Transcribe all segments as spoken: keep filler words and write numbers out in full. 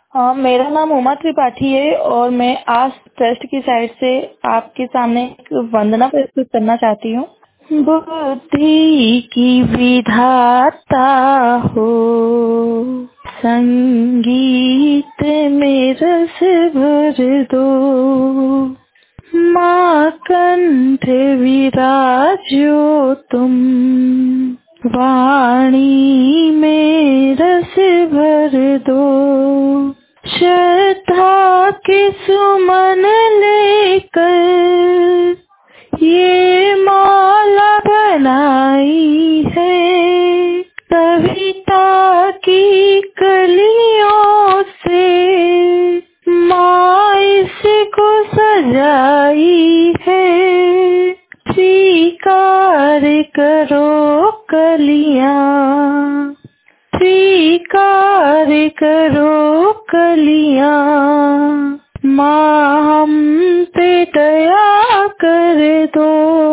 हाँ, मेरा नाम उमा त्रिपाठी है और मैं आस ट्रस्ट की साइड से आपके सामने एक वंदना प्रस्तुत करना चाहती हूँ। बुद्धि की विधाता हो, संगीत में रस भर दो, माँ कंठ विराजो तुम, वाणी में रस भर दो, श्रद्धा के सुमन लेकर ये माला बनाई है, कविता की कलियों से माँ इसको सजाई है। स्वीकार करो कलियां, स्वीकार करो कलियां, माँ हम पे दया कर दो।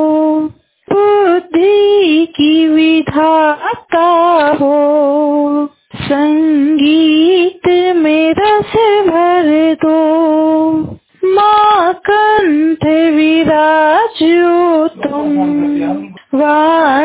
बुद्धि की विधाता हो, संगीत में रस भर दो, माँ कंठ विराजो तुम, वाणी